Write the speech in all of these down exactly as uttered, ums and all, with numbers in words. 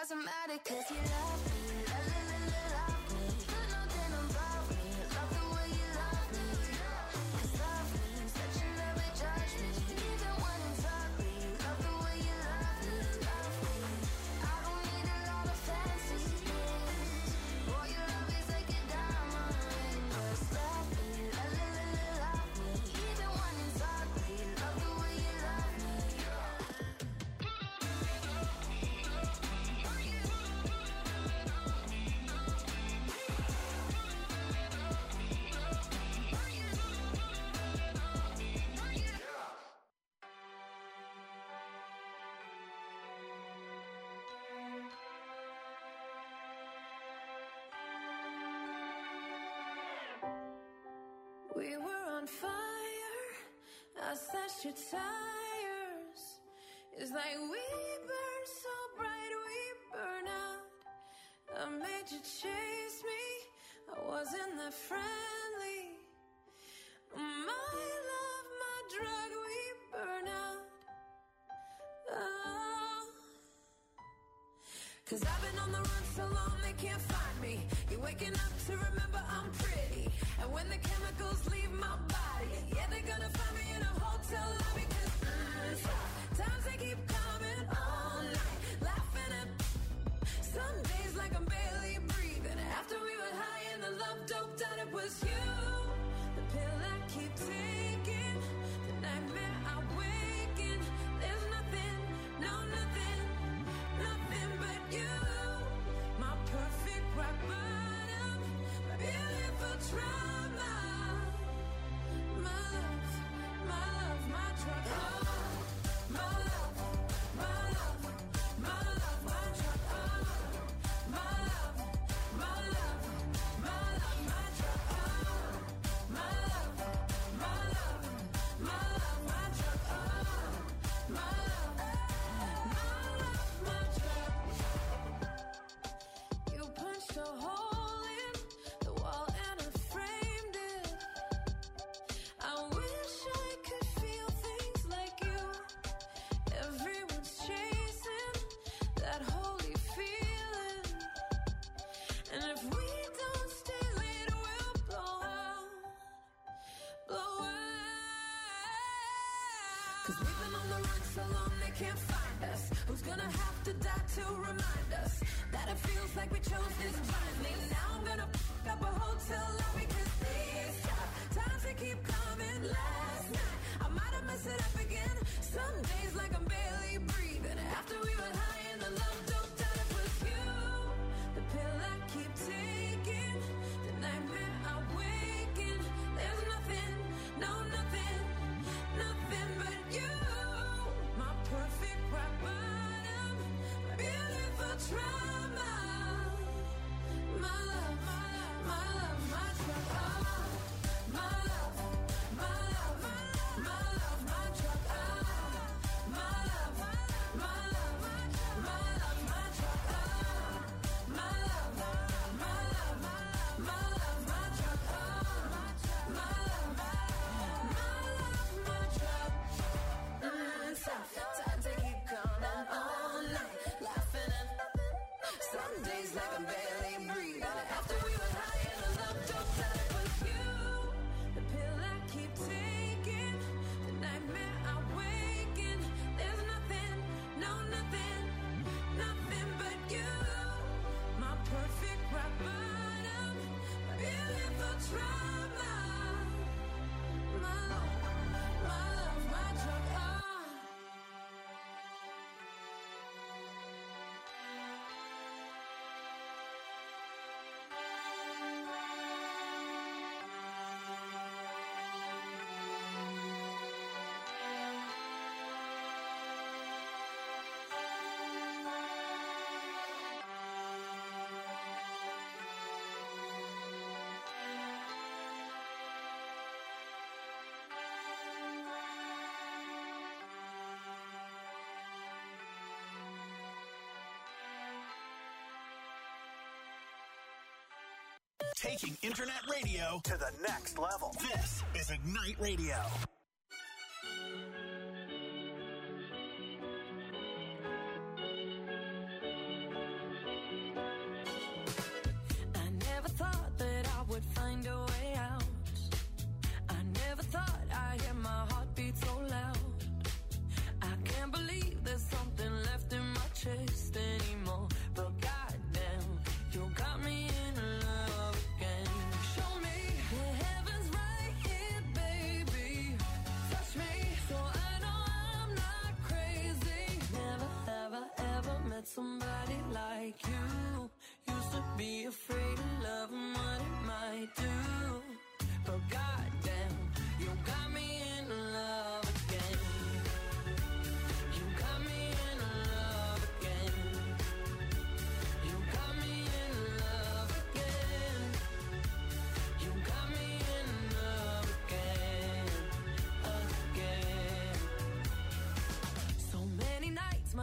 doesn't matter, cause you love me. La la la la, love me. You know that I'm about me. Love the way you love me. Cause love me, such a love it judge me. Even when it's ugly, love the way you love me. Love me. I don't need a lot of fancy things. All your love is like a diamond ring. Just love me. La la la la, love me. Even when it's ugly, love the way you love me. We were on fire, I slashed your tires. It's like we burn so bright, we burn out. I made you chase me, I wasn't that friendly. My love, my drug, we burn out. Oh. Cause I've been on the run so long they can't find me. You're waking up to remember I'm pretty. And when the chemicals leave my body, yeah, they're gonna find me in a hotel lobby. Cause mm, times they keep coming all night, laughing at some days like I'm barely breathing. After we were high and the love doped out, it was you. The pill I keep taking, the nightmare I waken. There's nothing, no nothing, nothing but you. My perfect rock bottom, my beautiful trauma. My love, my love, my drug. Oh, my love, my love, my love, my drug. Oh, my love, my love, my love, my drug. Oh, my love, my love, my love, my drug. Oh, my love, my love, my drug. You punched a hole in the wall and I framed it. I wish I could feel things like you. Everyone's chasing that holy feeling. And if we don't stay late, we'll blow out, blow out. Cause we've been on the run so long they can't find us. Who's gonna have to die to remind us that it feels like we chose this blindly? Now I'm gonna f*** up a hotel lobby. Cause these times they keep coming. Last night I might have messed it up again. Some days like I'm barely breathing. After we were high and the love doped out, it was you. The pill I keep taking, the nightmare I waken. There's nothing, no nothing, nothing but you. My perfect rock bottom, my beautiful trauma. My love, my love, my drug. Oh, my love, my love, my love, my drug. Oh, my love, my love, my love, my drug. Oh, my love, my love, my love, my drug. Oh, my love, my love, my drug. Mm, tough times they keep coming all night, laughing at nothing. Some days like I'm barely breathing. After we were high and the love doped out, it was you. The pill I keep taking, the nightmare I waken. There's nothing, no nothing, nothing but you. My perfect rock bottom, my beautiful trauma. My love, my love, my drug. Oh. Taking internet radio to the next level. This is Ignite Radio.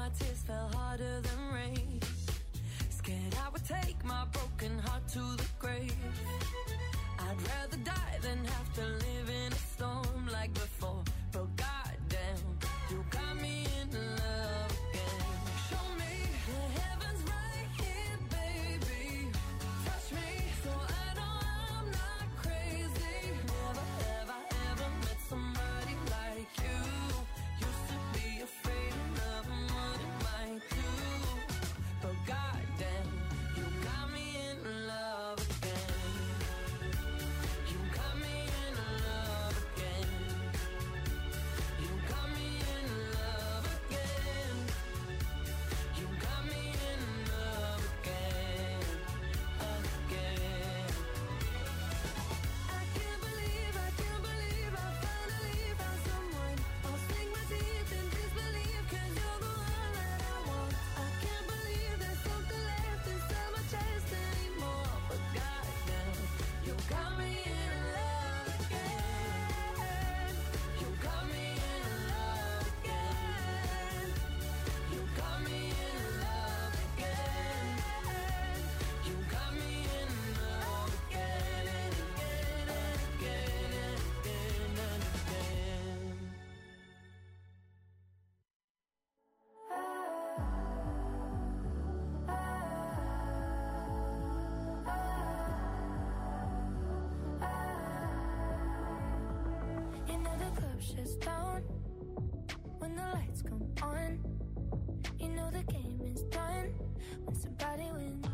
my tears fell harder than rain. Scared I would take my broken heart to the grave. I'd rather die than have to live in a storm like before. But goddamn, you got me in love again. Show me the heavens right here, baby. Touch me so I know I'm not crazy. Never have I ever met somebody like you. Used to be afraid of love and what it might do. But goddamn, you got me in love again. You got me in love again. You got me in love again. You got me in love again, again. I can't believe, I can't believe I finally found someone. I'll sink my teeth in disbelief, 'cause you're the one that I want. I can't believe there's something left inside my chest anymore. But goddamn, you got me in love again. You got me in love again. You got me in love again. You got me in love again and again and again and again and again. You know the club shuts down when the lights come on. You know the game is done when somebody wins.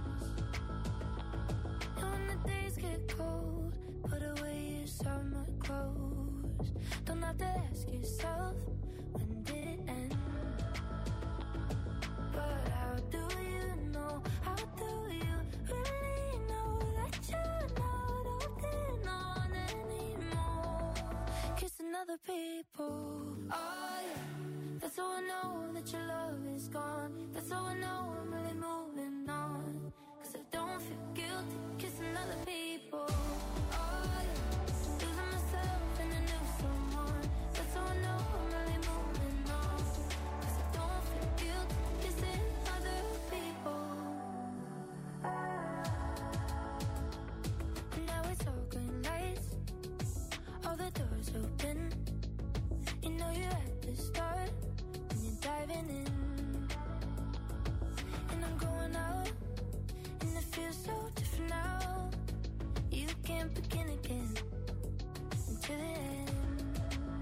And when the days get cold, put away your summer clothes. Don't have to ask yourself, when did it end? But how do you know, how do you really know that you're not holding on anymore? Kissing other people, oh yeah. That's how I know that your love is gone. That's how I know I'm really moving on. 'Cause I don't feel guilty kissing other people, oh yeah. Losing myself in a new someone. That's how I know I'm really moving on. 'Cause I don't feel guilty kissing other people. And now it's all green lights, all the doors open. You know you're at the start when you're diving in. And I'm going out, and it feels so different now. You can't begin again until it ends.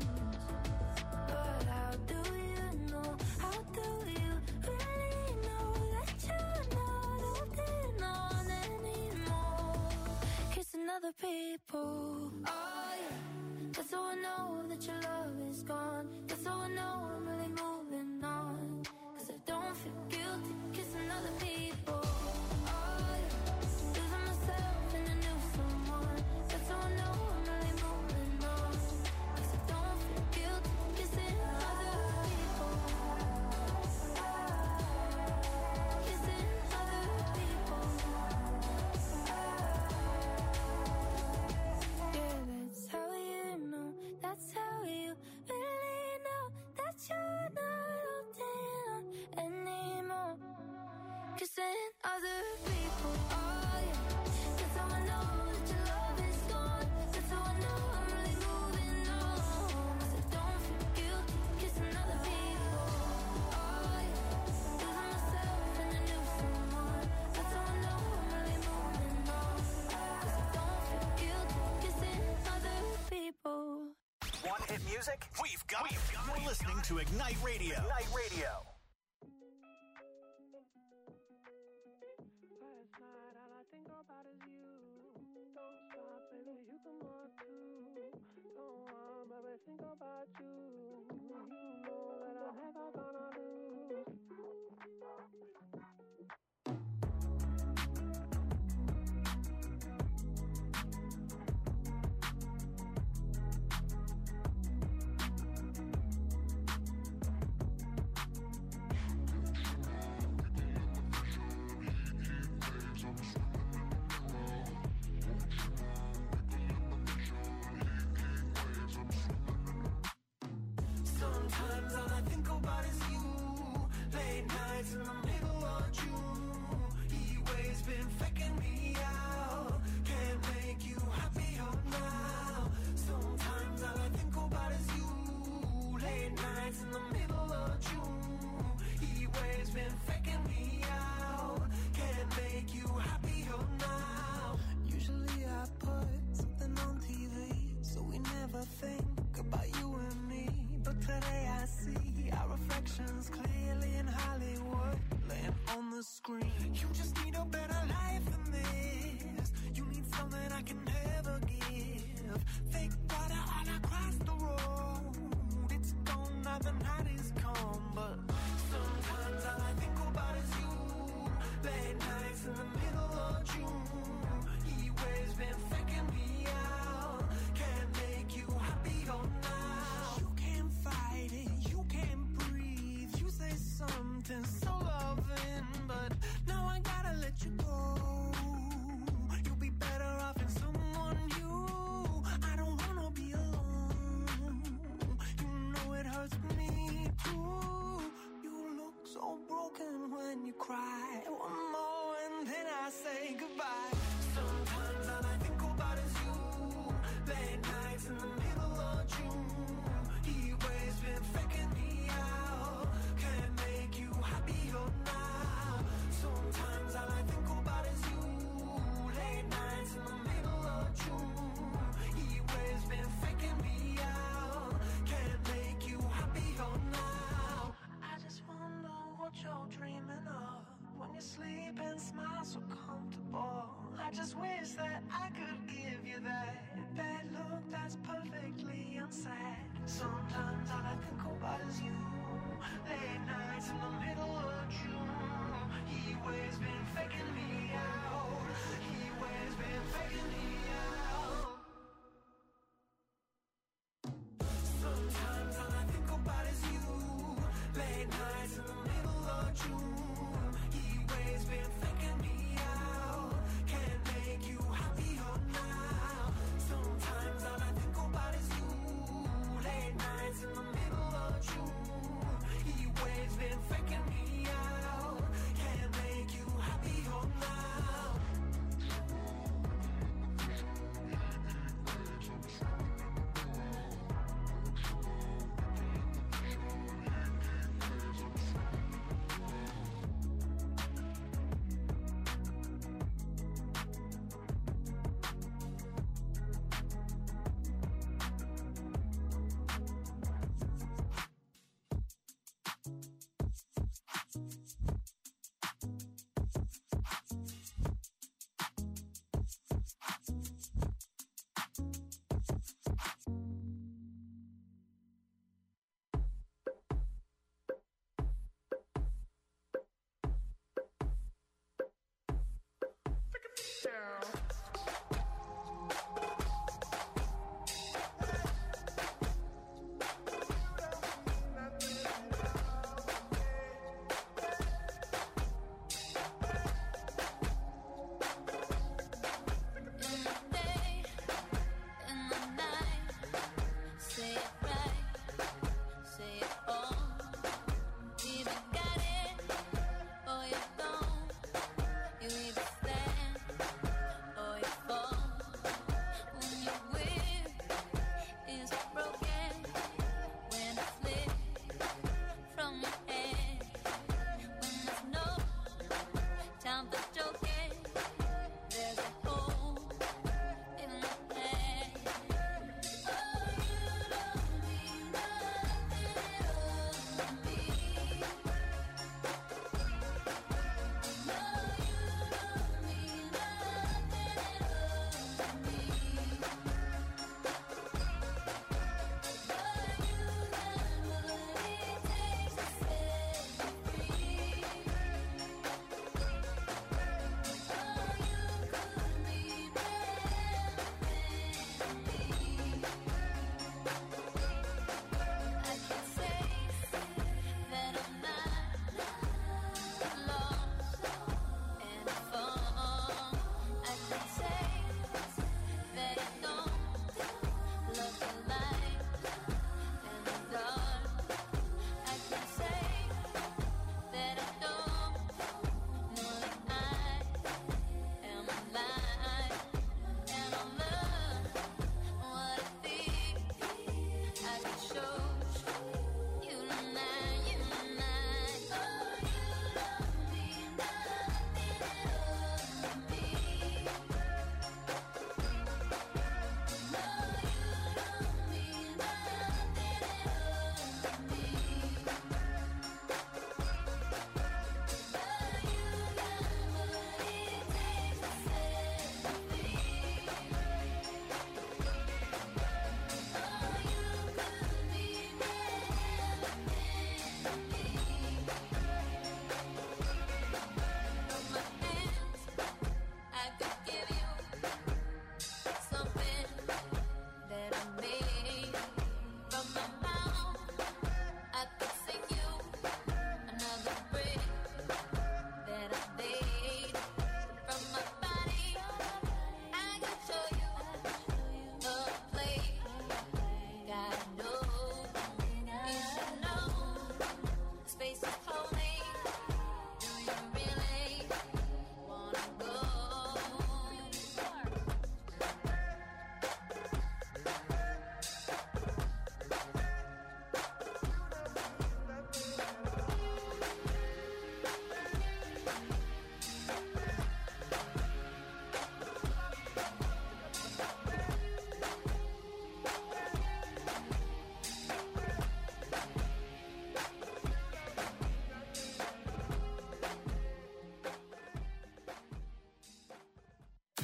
But how do you know, how do you really know that you're not holding on anymore? Kissing other people, oh yeah. That's how I know that your love is gone. That's how I know I'm really moving on. 'Cause I don't feel guilty kissing other people, oh yeah. Losing myself in a new someone. That's how I know I'm really moving on. 'Cause I don't feel guilty kissing other people. Kissing other people. Yeah, that's how you know. That's how you really know that you're not holding on anymore. Kissing other people, oh yeah. That's how I know that your love is gone. That's how I know I'm really moving on. 'Cause I don't feel guilty kissing other people, oh yeah. Losing myself in a new someone. That's how I know I'm really moving on. 'Cause I don't feel guilty kissing other people. One hit music? We've got, We've got You're listening to Ignite Radio. Ignite Radio. Last night all I think about is you. Don't stop, baby, you can want to. Don't want, baby, think about you. You know that I'm never gonna lose. Sometimes I reflections clearly in Hollywood, laying on the screen. You just need a better life than this. You need something I can never give. Fake water all across the road. It's gone now, the night is come. But sometimes all I think about is you. Late nights in the middle of June. He waves been faking me out. Can't make you happier now. You can't fight it, you can't breathe. You say something so loving, but now I gotta let you go. You'll be better off in someone new. I don't wanna be alone. You know it hurts me too. You look so broken when you cry. One more and then I say goodbye. Sometimes all I think about is you. Late nights in the middle of June. He waves been faking me out. Can't make you happier now. Sometimes all I think about is you. Late nights in the middle of June. He waves been faking me out. Can't make you happier now. I just wonder what you're dreaming of when you sleep and smile so comfortable. I just wish that I could give you that bad look that's perfectly unsaid. Sometimes all I think about is you. Late nights in the middle of June. He waves been faking me out. He waves been faking me out. Sometimes all I think about is you. Late nights in the middle of June. He waves been faking me out. Can't make you happier now. Sometimes all I think about is you. Late nights in the middle of June. He waves been faking me out. Can't make you happier now.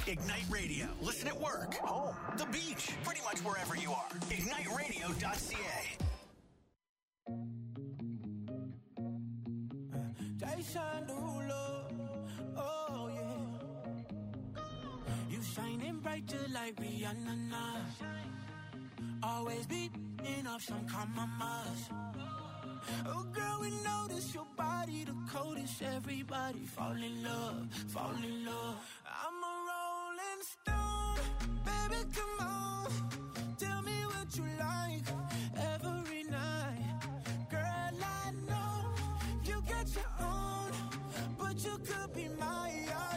Ignite Radio. Listen at work, home, the beach, pretty much wherever you are. ignite radio dot c a. Jason Derulo, oh yeah. You shining bright just like Rihanna now. Always beating off some compromise. Oh girl, we notice your body the coldest. Everybody fall in love, fall in love. I'm a rolling stone, baby, come on. Tell me what you like every night. Girl, I know you got your own, but you could be mine.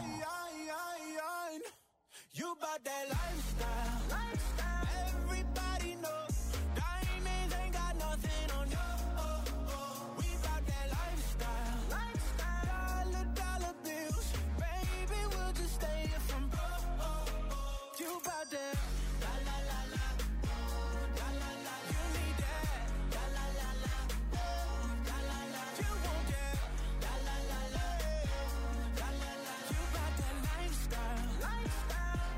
You bout that lifestyle, lifestyle. Everybody knows diamonds ain't got nothing on you. Oh, oh. We bout that lifestyle, lifestyle. Dollar, dollar bills, baby, we'll just stay here from broke. Oh, oh. You bout that, la la la la, oh, la la la. You need that, la la la la, oh, la la la. You want that, la la la la, oh, la la la. You bout that lifestyle, lifestyle.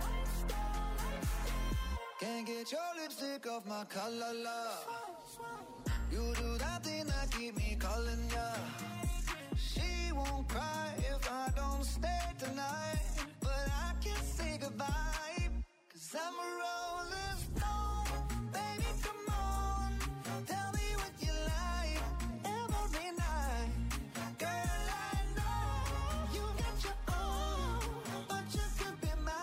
Can't get your lipstick off my collar, love. You do that thing that keep me calling ya. She won't cry if I don't stay tonight, but I can't say goodbye, cause I'm a rolling stone. Baby, come on, tell me what you like every night. Girl, I know you got your own, but you could be mine.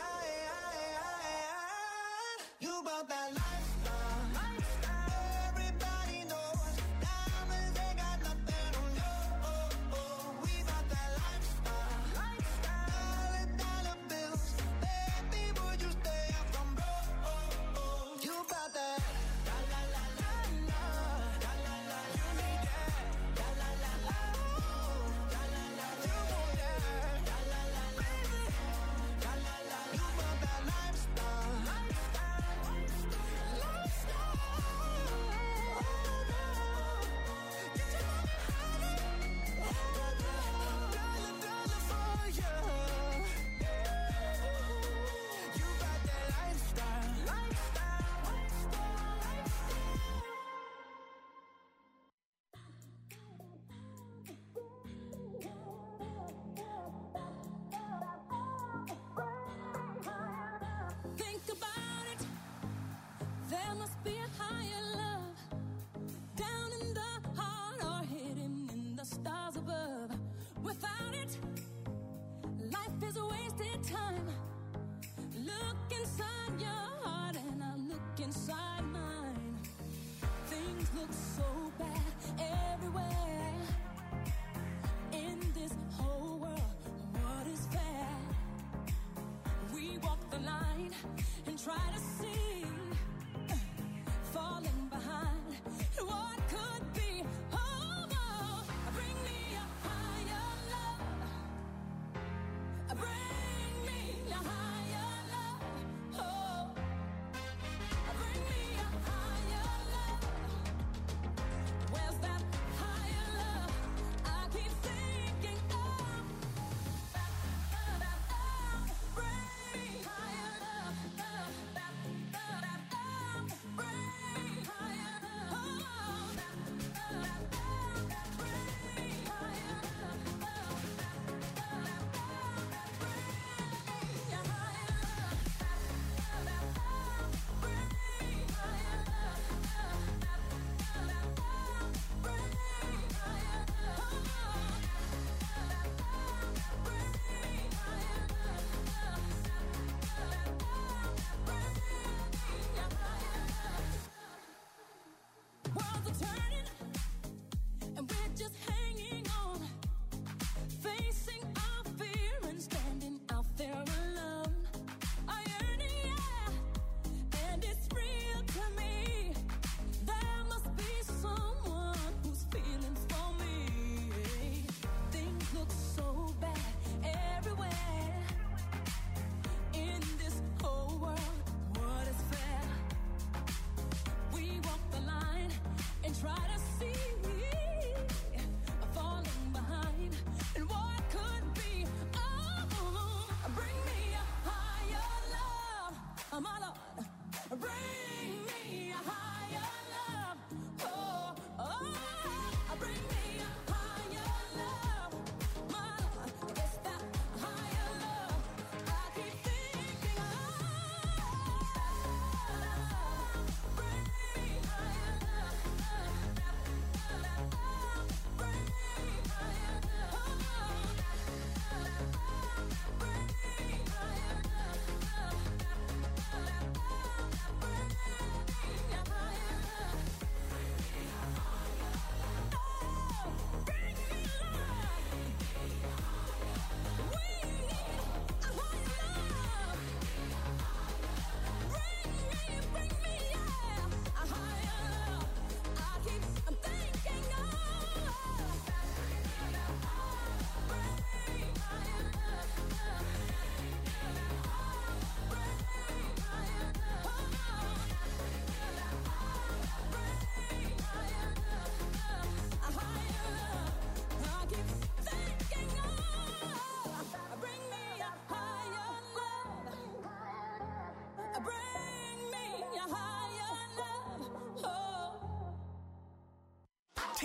You about that lifestyle, lifestyle. Everybody knows diamonds ain't got nothing on you. Oh, oh. We about that lifestyle, lifestyle. Dollar, dollar bills, baby, would you stay up from broke? Oh, oh. You about that, la la la la la, la la la. You need that, la la la la, oh, la la la. You want that, la la la la, la la la. You about that lifestyle, lifestyle. Think about it. There must be a higher love down in the heart or hidden in the stars above. Without it, life is a wasted time. Look inside your heart and I'll look inside mine. Things look so bad everywhere. In this whole world, what is fair? We walk the line and try to see, uh, falling behind what could be. Oh, oh, bring me a higher love. Bring me a higher love. Oh, bring me a higher love. Where's that higher love? I keep thinking of. Bring me higher love. Bring me higher love. Oh, bring me higher love. Bring me higher love. Bring me Worlds are turning, and we're just hanging on, facing our fear and standing out there alone. I yearn, yeah, and it's real to me. There must be someone who's feeling for me. Things look so bad everywhere. In this whole world, what is fair? We walk the line and try to see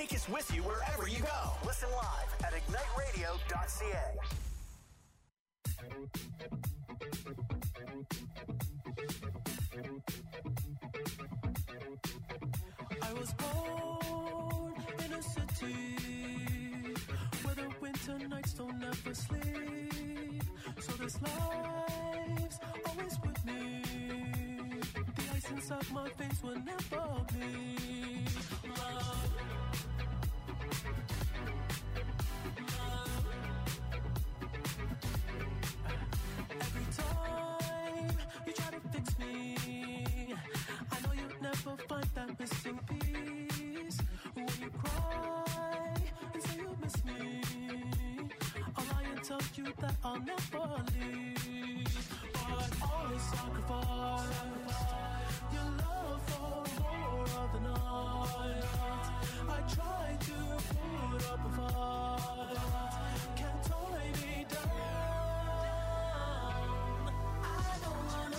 Take us with you wherever you go. Listen live at ignite radio dot c a. I was born in a city where the winter nights don't ever sleep. So this life's always with me. The ice inside my veins will never bleed. Love. Every time you try to fix me, I know you'll never find that missing piece. When you cry and say you miss me, I'll lie and tell you that I'll never leave. But always sacrifice your love for more of the night. I try to put up a fight, can't tie me down. I don't wanna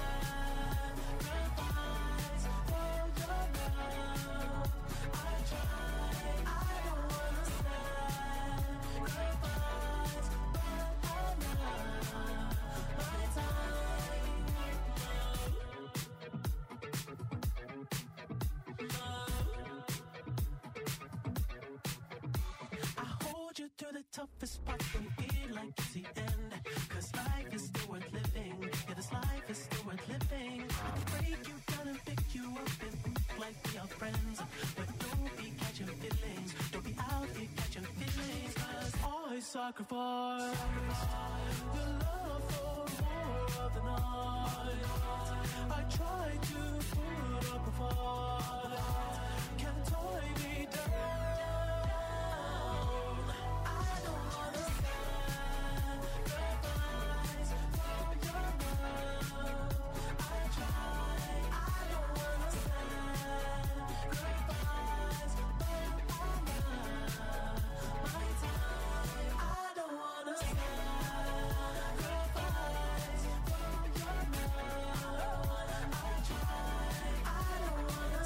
sacrifice for your love. I try, I don't wanna sacrifice, but I'm not my time. I hold you through the toughest part, don't feel like it's the end. Cause life is still worth living. Yeah, this life is still worth living. I can break you down and pick you up and move like we are friends. But don't be catching feelings. Don't be out here catching feelings. Cause I sacrifice your love for more of the night. I try to put up a fight, can't tie me down. I don't wanna sacrifice for your love. I try, I don't wanna sacrifice, but I'm not my time. I don't wanna sacrifice for your love. I try, I don't wanna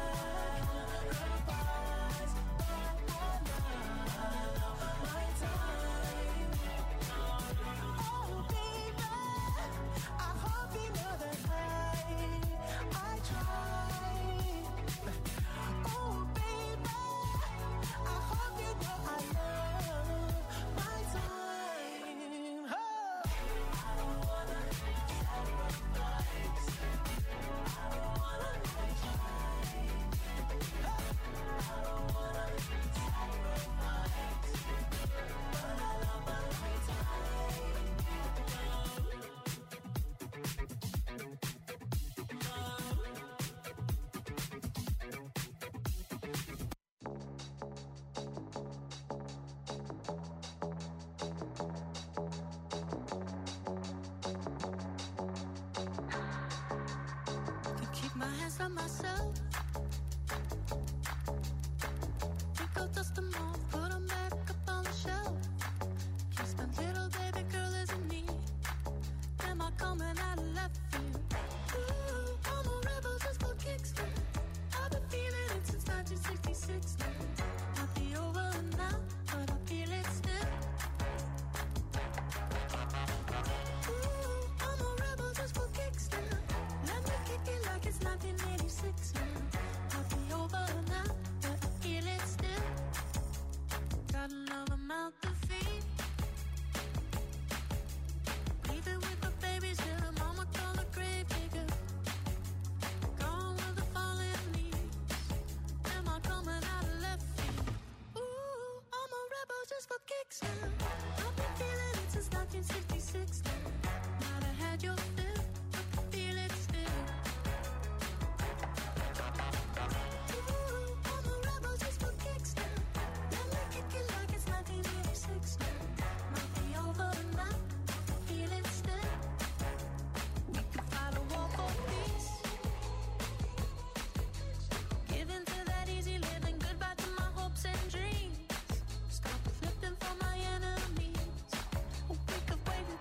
sacrifice, but I'm not my time. Oh baby, I hope you know that I, I try. Oh baby, I hope you know I love my time. Oh. I don't wanna sacrifice. I don't wanna try. I don't wanna sacrifice, but I love my time. Can keep my hands on myself. Pick up, dust them off, put them back up on the shelf. Kiss my little baby girl isn't me. Am I coming out of left field? Ooh, I'm a rebel just for kicks now. I've been feeling it since nineteen sixty-six now. Might be over now, but I feel it still. Ooh, I'm a rebel just for kicks now. Let me kick it like it's nineteen eighty-six now. Might be over now, but I feel it still. Got another mouth to feed. Breathing with the babies till the mama call the grave digger. Gone with the fallen leaves. Am I coming out of left field? Ooh, I'm a rebel just for kicks now. I've been feeling it since nineteen sixty-six now. Might have had your fill, but I feel it still. Ooh, I'm a rebel just for kicks now. Let me kick it like it's nineteen eighty-six now. Might be over now, I feel it still. We could fight a war for peace. Give in to that easy living, goodbye to my hopes and dreams. Stop flipping for my enemies. We could wait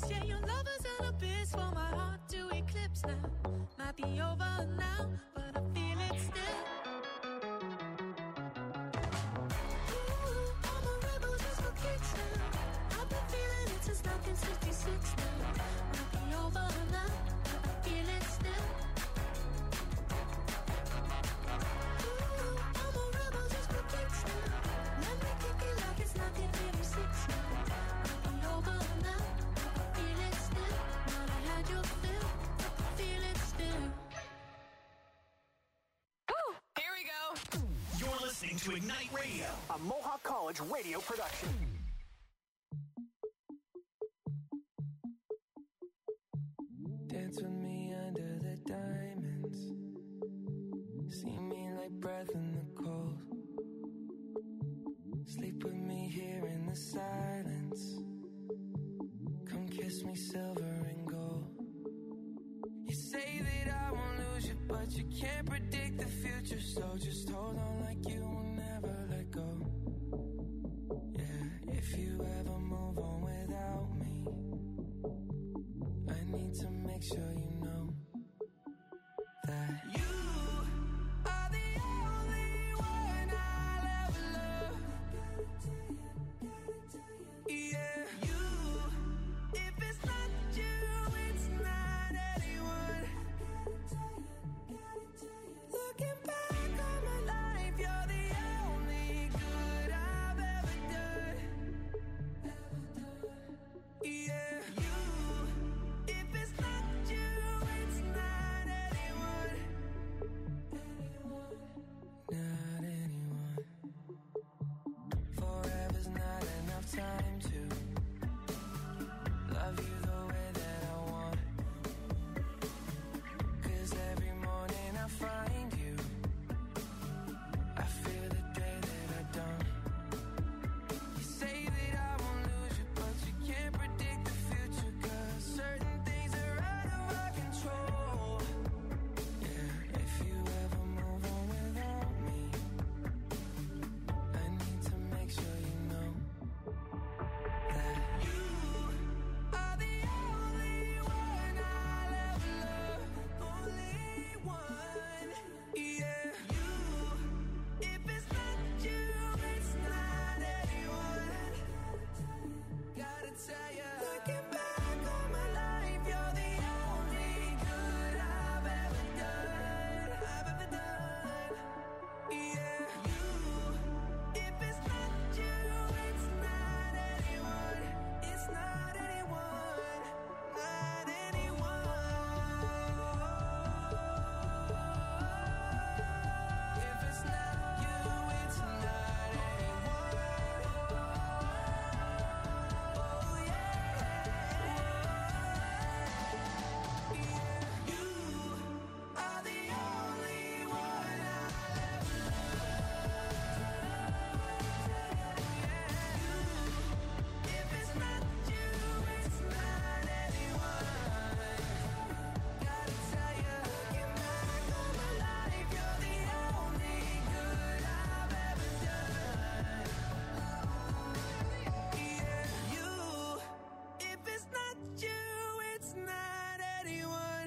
honest, yeah, your love is an abyss for my heart to eclipse now. Might be over now, but I feel it still. Ooh, I'm a rebel just for kicks now. I've been feeling it since nineteen sixty-six now. Might be over now, but I feel it still. Ooh, I'm a rebel just for kicks now. Let me kick it like it's nineteen fifty-six now. Might be over now, but I feel it still. Not I had your fill, I feel it still. Here we go. You're listening to Ignite Radio, a Mohawk College radio production. Dance with me under the diamonds. See me like breath in the cold. Sleep with me here in the silence. Come kiss me silver and gold. You say that I won't lose you, but you can't predict the future. So just hold on like you will never let go. Yeah, if you ever move on without me, I need to make sure you know that you are the only one I'll ever love. Yeah, you. If it's not you, it's not anyone. Looking back on my life, you're the only good I've ever done. Yeah, you. If it's not you, it's not anyone. Not anyone. Forever's not enough time to love you the way that I want. 'Cause every morning I find you, I fear the day that I don't. You say that I won't lose you, but you can't predict the future. 'Cause certain things are out of our control. Yeah, if you ever move on without me, I need to make sure you know that you are the only one I'll ever love. Only one. Yeah, you. If it's not you, it's not anyone. Gotta tell ya. Looking back on my life, you're the only good I've ever done. I've ever done. Yeah, you. If it's not you, it's not anyone. It's not anyone. Not anyone. If it's not you, it's not anyone. Oh yeah. Yeah, you are the only one I'll ever love. If it's not you, it's not anyone. Gotta tell ya, looking back on my life, you're the only good I've ever done. Yeah, you. If it's not you, it's not anyone.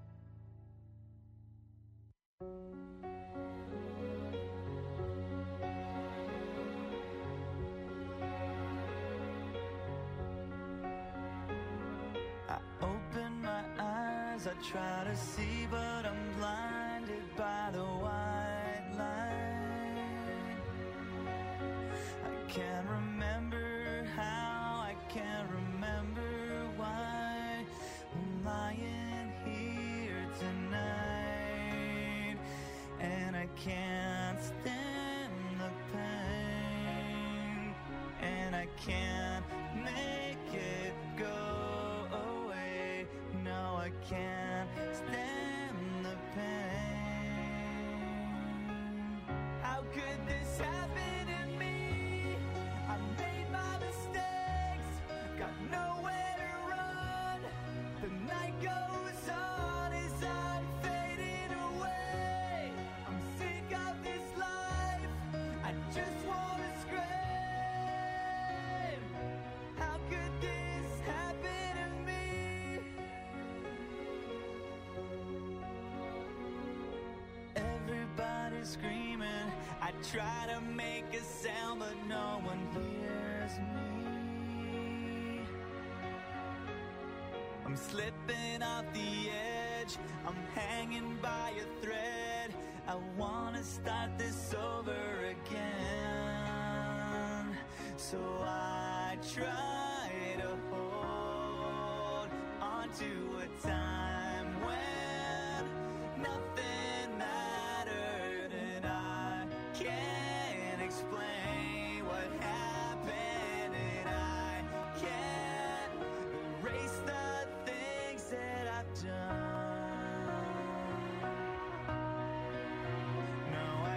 I open my eyes, I try to see, but I'm blinded by the white line. I can't remember how, I can't remember why I'm lying here tonight, and I can't stand the pain, and I can't make it go away. No, I can't stand the pain. How could this happen to me? I made my mistakes, got nowhere to run. The night goes on as I'm fading away. I'm sick of this life, I just wanna scream. How could try to make a sound, but no one hears me. I'm slipping off the edge, I'm hanging by a thread. I wanna start this over again. So I try to hold on to a time when nothing mattered, and I can't explain what happened, and I can't erase the things that I've done. No, I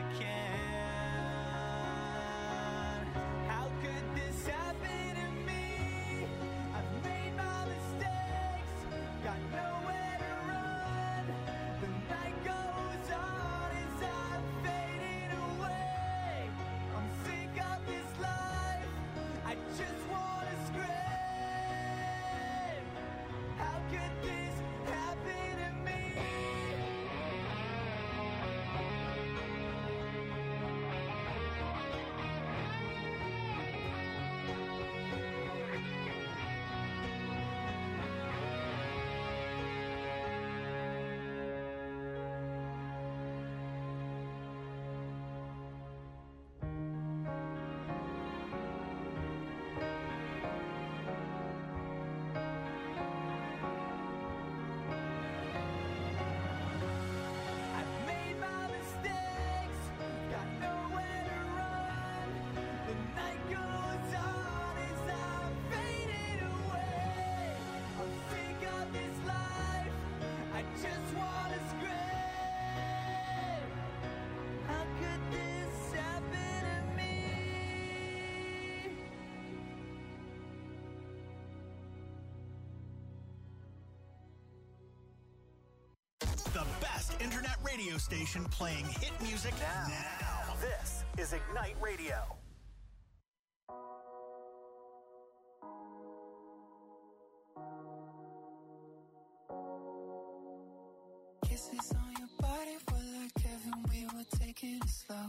can't. How could this happen to me? I've made my mistakes, got nowhere to run. The night goes on as I'm fading away. I'm sick of this life, I just wanna scream. How could this happen to me? I've made my mistakes, got nowhere to run. The night goes on as I'm fading away. I'm sick of this life, I just wanna scream. How could this happen to me? The best internet radio station playing hit music now. now. This is Ignite Radio. Kisses on your body were like heaven, we were taking it slow.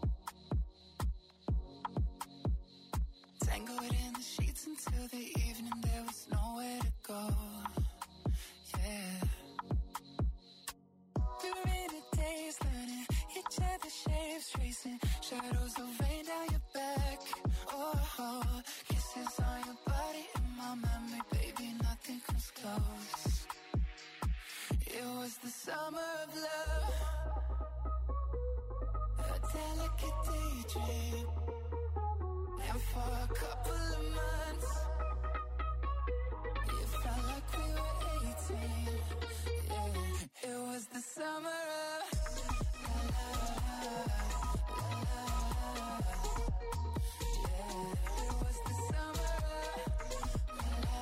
Tangled in the sheets until the evening, there was nowhere to go. Yeah. We were in a daze, learning each other's shapes, tracing shadows of rain down your back. Oh, oh, kisses on your body in my memory, baby, nothing comes close. It was the summer of love, a delicate daydream. And for a couple of months, it felt like we were eighteen. Yeah, it was the summer of la, la, la, la, la. Yeah, it was the summer of la, la,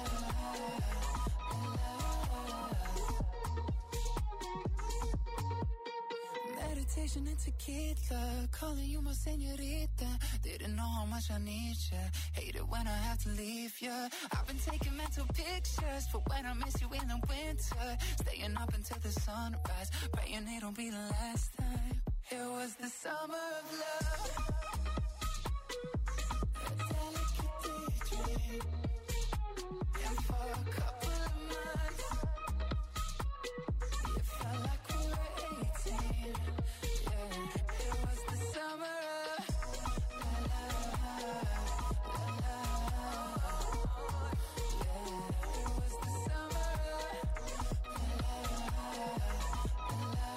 la, la. Meditation and tequila, calling you my señorita. Didn't know how much I need ya. Hate it when I have to leave ya. I've been taking mental pictures for when I miss you in the winter. Staying up until the sunrise, praying it'll be the last time. It was the summer of love, a delicate daydream. And for a couple of months, it felt like we were eighteen. Yeah, it was the summer of la, la, la, la, la. Yeah, it was the summer of la, la, la,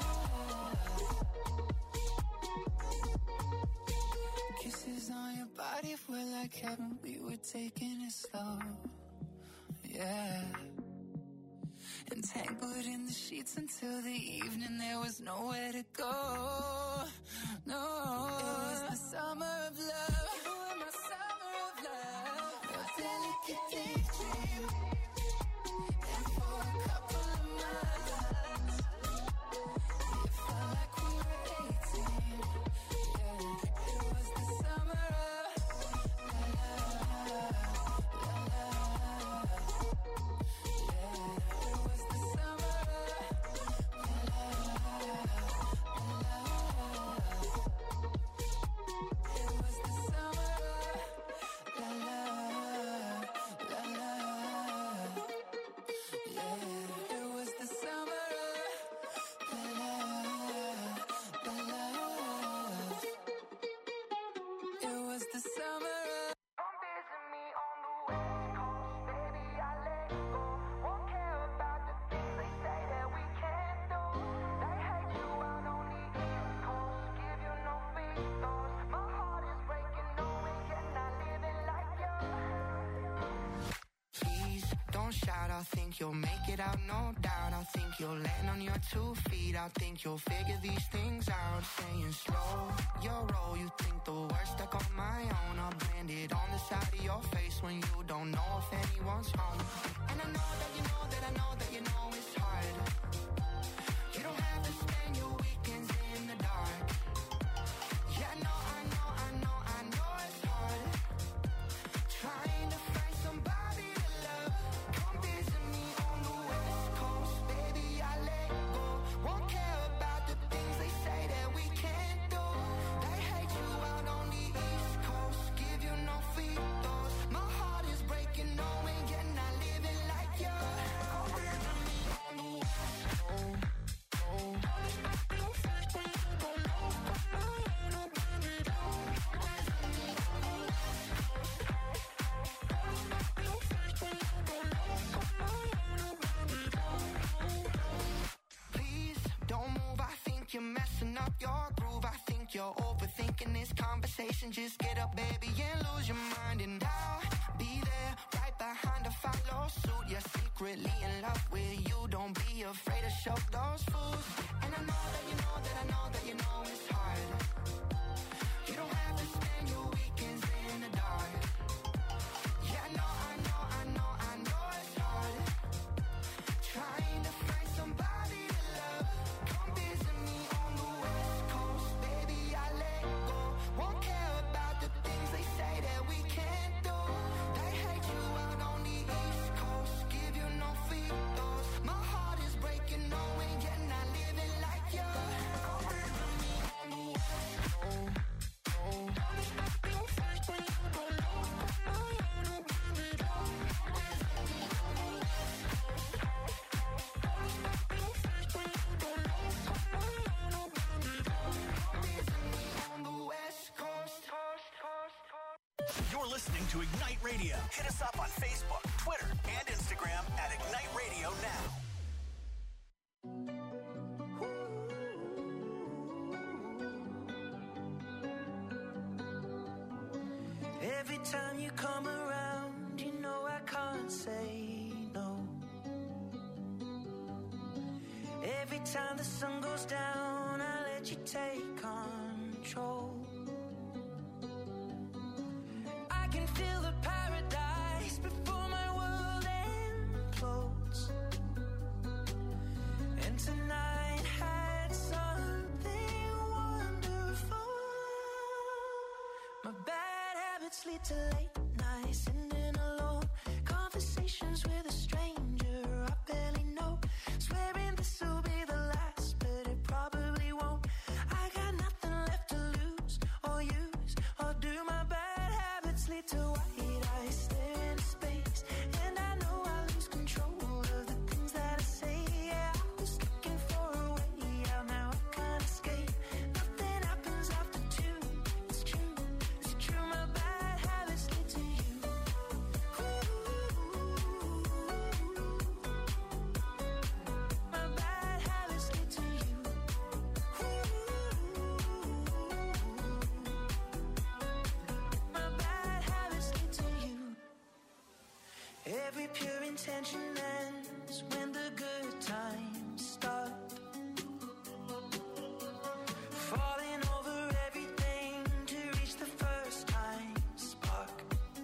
la. Kisses on your body were like heaven, we were taking it slow. Yeah. Entangled in the sheets until the evening, there was nowhere to go. No, it was the summer of love. You were my summer of love, a delicate daydream. And for a couple of months, it felt like we were eighteen. Yeah, it was the summer of la, la, la, la, la. Yeah, it was the summer of la, la, la, la, la. I think you'll make it out, no doubt. I think you'll land on your two feet. I think you'll figure these things out. Saying slow your roll, you think the worst stuck on my own. I'll brand it on the side of your face when you don't know if anyone's home. And I know that you know that I know that you know it's hard. You don't have to spend your weekends in the dark. Yeah, I know, I know, I know, I know it's hard. Trying to find somebody to love. Come visit me on the West Coast, baby, I let go. Won't care about the things they say that we can't do. They hate you out on the East Coast, give you no free throws. My heart is breaking, knowing you're not living like you. Come visit me on the West Coast. You're messing up your groove. I think you're overthinking this conversation. Just get up, baby, and lose your mind. And I'll be there, right behind to follow suit. You're secretly in love with you. Don't be afraid to show those fools. And I know that you know that I know that you know it's hard. You don't have to spend your weekends in the dark. Yeah, I know, I know, I know, I know it's hard. Trying to find somebody to love. Come visit me on the West Coast, baby, I let go. Won't care about the things they say that we can't do. They hate you out on the East Coast, give you no free throws. My heart is breaking, knowing you're not living like you. Come visit me on the West Coast. You're listening to Ignite Radio. Hit us up on Facebook, Twitter, and Instagram at Ignite Radio Now. Every time you come around, you know I can't say no. Every time the sun goes down, I let you take control. I can feel the paradise before my world implodes. And tonight had something wonderful. My bad habits lead to late nights, sitting alone. Conversations with a stranger I barely know. Swearing this will be the last, but it probably won't. I got nothing left to lose or use or do. My bad habits lead to white eyes staring into space, and I know I lose control of the things that I say. Yeah, I was looking for a way out, now I can't escape. Nothing happens after two. It's true, it's true. My bad habits lead to you. Ooh. My bad habits lead to you. Ooh. My bad habits lead to you. Every pure intention ends when the good times start. Falling over everything to reach the first time spark.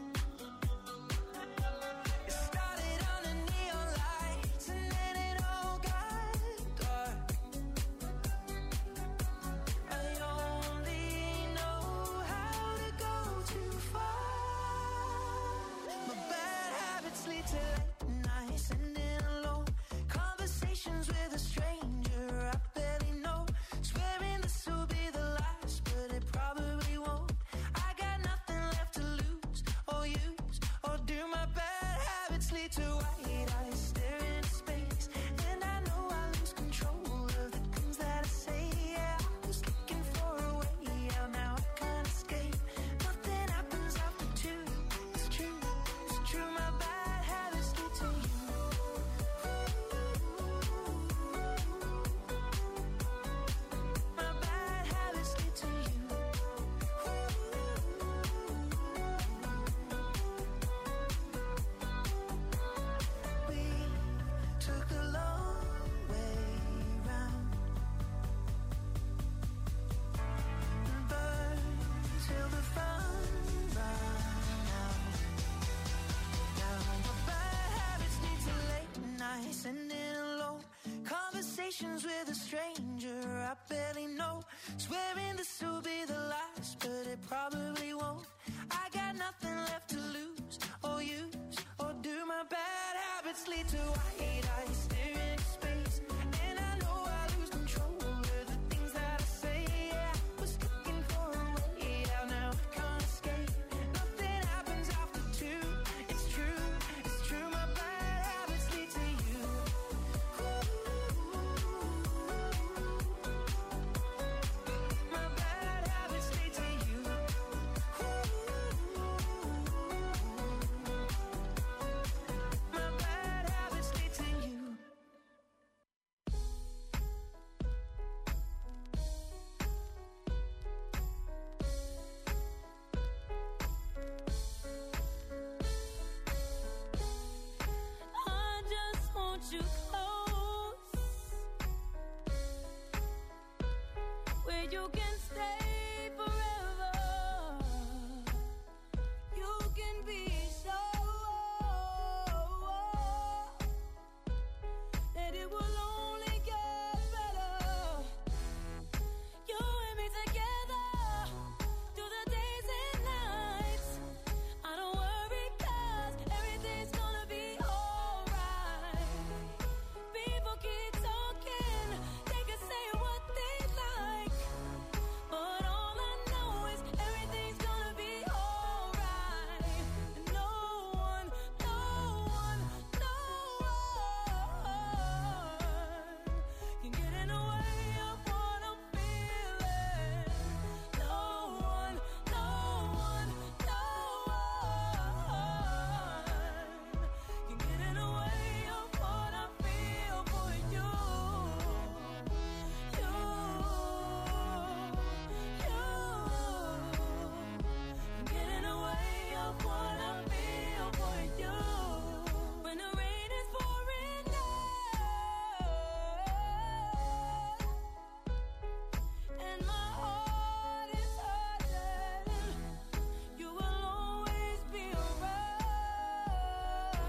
It started under neon lights and then it all got dark. I only know how to go too far. My bad habits lead to late nights, sitting alone. Conversations with a stranger I barely know. Swearing this will be the last, but it probably won't. I got nothing left to lose or use or do. My bad habits lead to white eyes staring into space, and I know I lose control of the things that I say. Yeah, I was looking for a way out, now I can't escape. Nothing happens after two. It's true, it's true. My bad habits lead to you. My bad habits lead to you. We barely know. Swearing this will be the last, but it probably won't. I got nothing left to lose or use, or do my bad habits lead to white eyes staring at space? And I know I lose control of the things that I say. Yeah, I was looking for a way out, now I can't escape. Nothing happens after two. It's true, it's true. My bad habits lead to you. My bad habits lead to you. My bad habits lead to you. I just want you close, where you can stay forever. You can be sure that it will only get better. You and me together through the days and nights. I don't worry 'cause everything's gonna be alright. People keep talking, they can say what they like, but all I know is everything's gonna be alright. And no one, no one, no one can get in the way of what I'm feeling. No one, no one, no one can get in the way of what I feel for you. You, you get in the way of what I feel for you. When the rain is pouring down and my heart is hurting, you will always be around.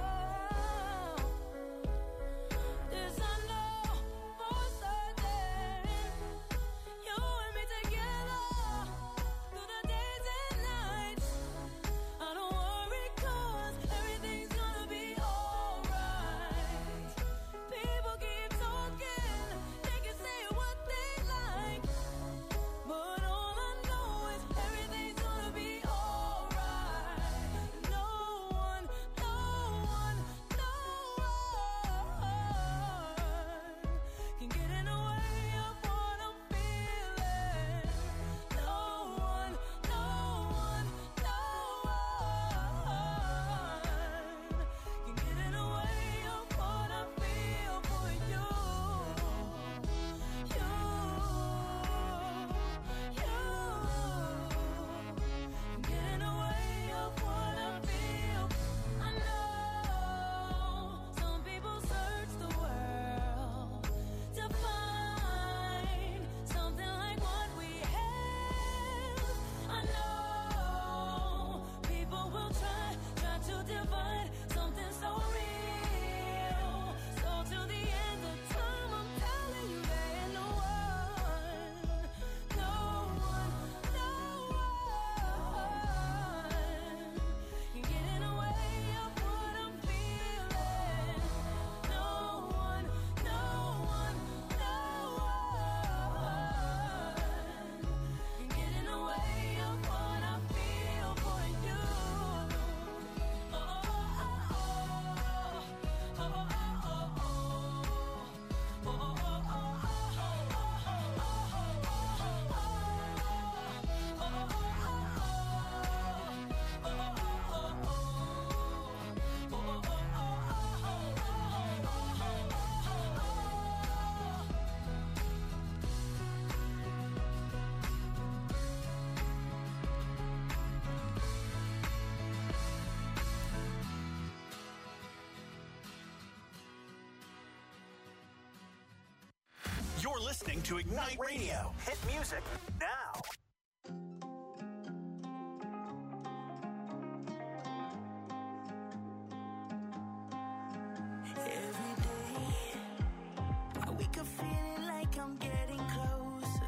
This I know for certain. You and me together through the days and nights. I don't worry 'cause everything's gonna be alright. People keep talking, they can say what they like, but all I know is everything's gonna be alright. No one, no one, no one can get in the way of what I'm feeling. No one, no one, no one can get in the way of what I feel for you. You, you get in the way of what I feel. I know some people search the world to find something like what we have. I know people will try, try to divide something so real. So till the end of time, I'm telling you there ain't no one, no one, no one can get in the way of what I'm feeling. No one, no one, no one can get in the way of what I feel for you. Oh, oh, oh, oh, oh, oh, oh, oh, oh, oh, You're listening to Ignite Radio. Hit music now. Every day I wake up feeling like I'm getting closer.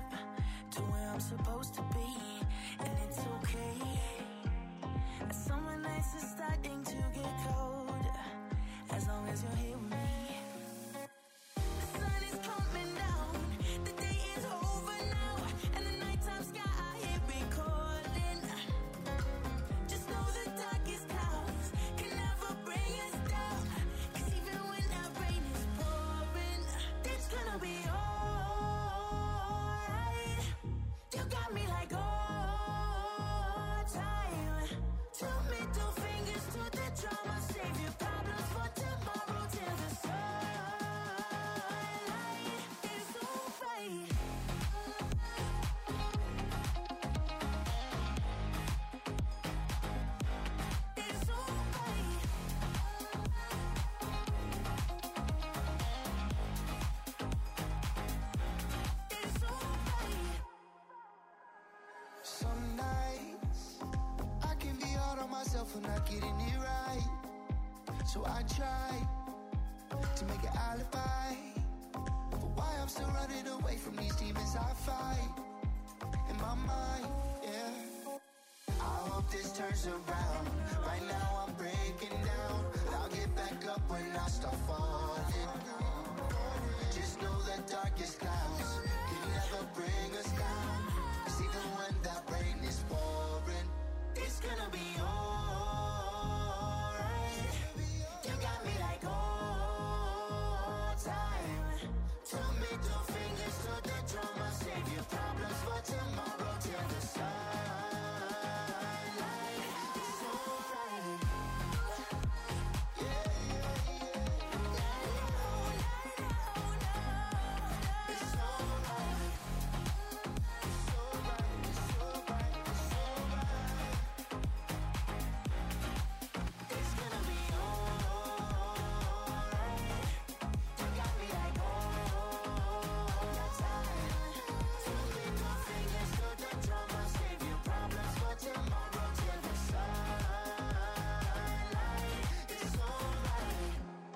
myself for not getting it right. So I try to make an alibi for why I'm still running away from these demons I fight in my mind, yeah. I hope this turns around. Right now I'm breaking down. I'll get back up when I start falling. Just know the darkest clouds can never bring us down. 'Cause even when that rain is pouring, it's gonna be alright. You got me like all time. Two middle fingers to the drum. I'll save your problems for tomorrow till the sunlight. It's alright. Yeah, yeah, yeah. It's alright. It's alright. It's alright. It's alright. It's gonna be alright. You got me like all the time. Two middle fingers to the drum. I'll save your problems for tomorrow till the sunlight. It's alright.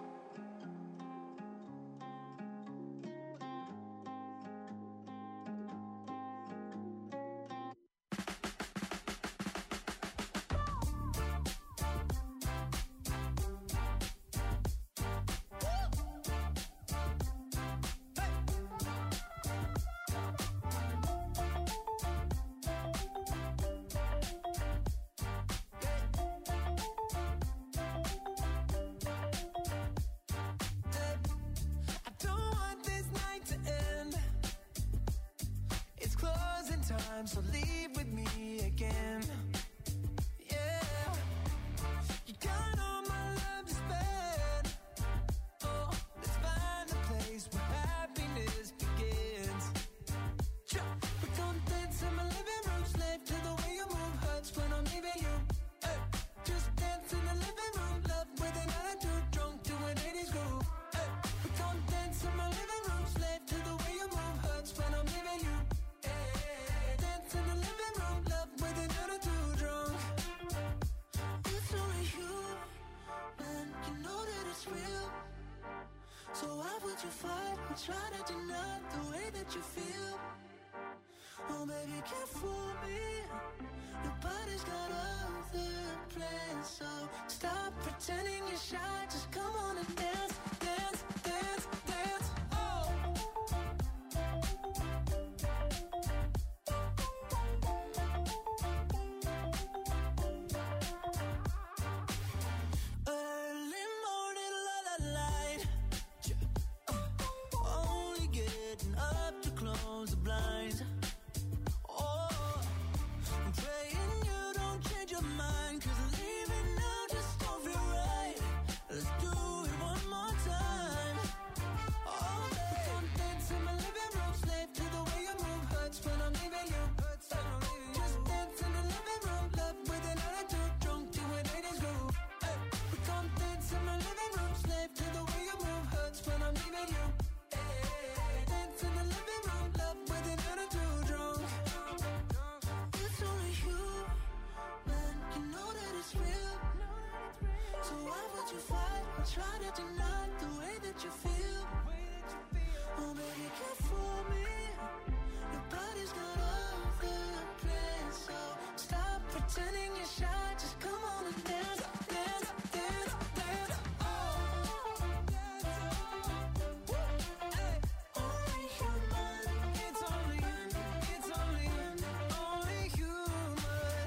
I don't want this night to end. It's closing time, so leave with me again. Yeah, you got all my love to spend. Oh, let's find a place where happiness begins. Sure. We gon' dance in my living room, slave to the way you move hurts when I'm leaving you. Hey, just dance in the living room, love with an attitude, drunk to an eighties groove. Hey, we gon' dance in my living room, slave to the way you move hurts when I'm leaving you. Hey, dance in the living room, love with an attitude, drunk. It's only you, man, you know that it's real. So why would you fight or try to deny the way that you feel? Oh baby, can't fool me. Your body's got other plans, so stop pretending you're shy. Just come on and dance, dance, dance, dance. Oh. Early morning, la la light. Only getting up to close the blinds. Oh, I'm praying you don't change your mind, 'cause leaving now just don't feel right. Let's do it one more time. Oh, baby, come dance in my living room, slave to the way you move hurts when I'm leaving you. Just dance in the living room, love with an attitude, drunk to an eighties groove. Hey, we come dance in my living room, slave to the way you move hurts when I'm leaving you. Hey, dance in the living room, love with an attitude, drunk. It's only you, man, you know that it's real. So why would you fight or try to deny the way that you feel? Oh baby, can't fool me. Your body's got other plans, so stop pretending you're shy. Just come on and dance, dance, dance, dance. Oh, hey, only human. It's only, it's only, only human.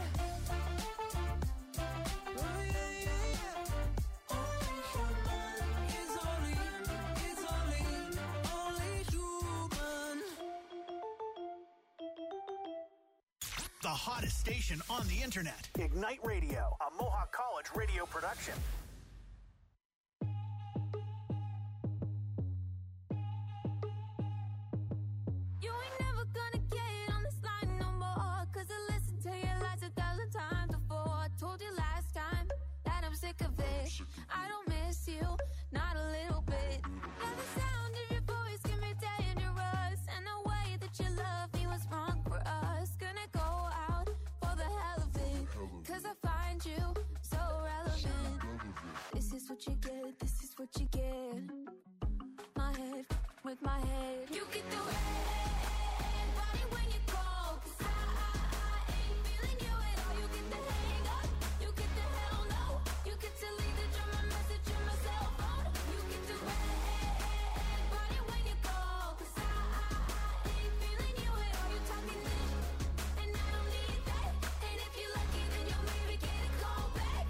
Oh yeah, yeah, yeah. Only human. It's only, it's only, only human. The hottest station on the internet. Ignite Radio, a Mohawk College radio production. You ain't never gonna get on this line no more, 'cause I listened to your lies a thousand times before. I told you last time that I'm sick of it. I don't miss you, not a little bit. And the sound of your voice can be dangerous, and the way that you love me was wrong for us. Gonna go out for the hell of it, 'cause I find you so this is what you get. My head with my head. You get the red body when you call. 'Cause I, I, I ain't feeling you at all. You get the hang up, you get the hell no. You get to leave the drama message in my cell phone. You get the red body when you call. 'Cause I, I, I ain't feeling you at all. You talking this, and I don't need that. And if you're lucky, then you'll maybe get a call back.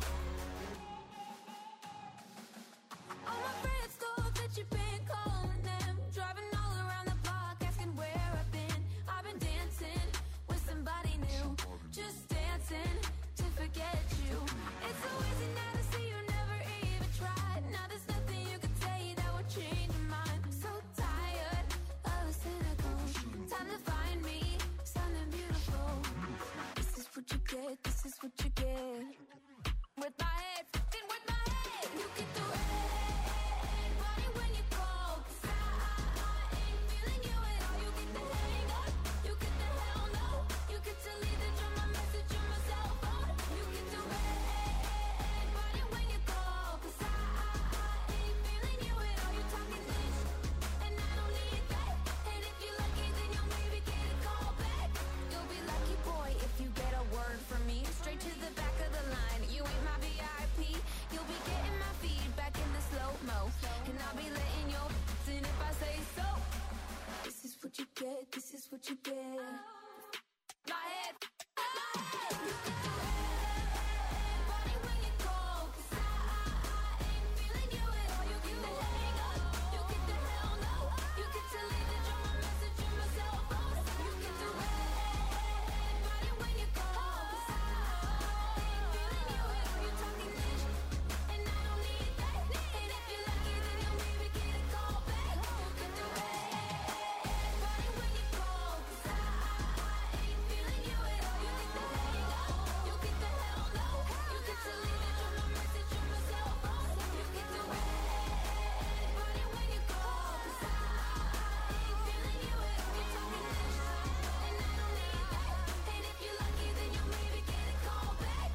All my friends thought that you've been calling them, driving all around the block, asking where I've been. I've been dancing with somebody new, just dancing to forget you. It's so easy now to see you never even tried. Now there's nothing you can say that would change your mind. So tired of the cynical. Time to find me something beautiful. This is what you get. This is what you get. With my head, fucking with my head. You get the red body when you call. 'Cause I, I, I ain't feeling you at all. You get the hang up, you get the hell no. You get to leave the drama message on my cell phone. You get the red body when you call. 'Cause I, I, I ain't feeling you at all. You talking this, and I don't need that. And if you're lucky, then you'll maybe get a call back. You'll be lucky, boy, if you get a word from me. Straight to the back of the line. You ain't my V I P. You'll be getting my feedback in the slow-mo. And I'll be letting your in if I say so. This is what you get. This is what you get. My head. My head. You get the red body when you call. 'Cause I, I, I ain't feeling you at all. You get the hang up. You get the hell no. You get to leave the drama message in my cell phone. You get the red body when you call. 'Cause I, I ain't feeling you at all. You talking this, and I don't need that. And if you're lucky, then you'll maybe get a call back. You get the red body when you call. 'Cause I, I ain't feeling you at all. You get the hang up, you get the hell no. You get to leave the drama message on my cell phone. You get the red body when you call. 'Cause I, I ain't feeling you at all. You talking this, and I don't need that. And if you're lucky, then you'll maybe get a call back.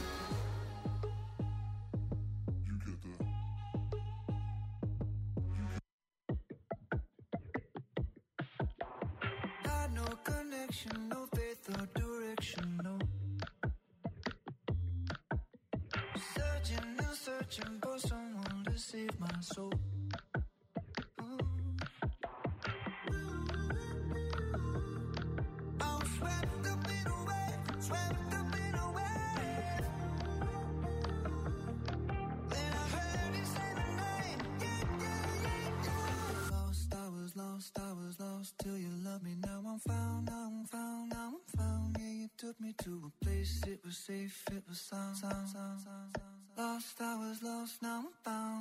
Had no connection, no faith or direction, no. Searching and searching for someone to save my soul. Ooh. I'm swept up in a wave, swept up in a wave. Then I heard you say my name, yeah, yeah, yeah, yeah. Lost, I was lost, I was lost till you loved me. Now I'm found, now I'm found, now I'm found. Yeah, you took me to a place, it was safe, it was sound, sound, sound, sound, sound. Lost, I was lost, now I'm found.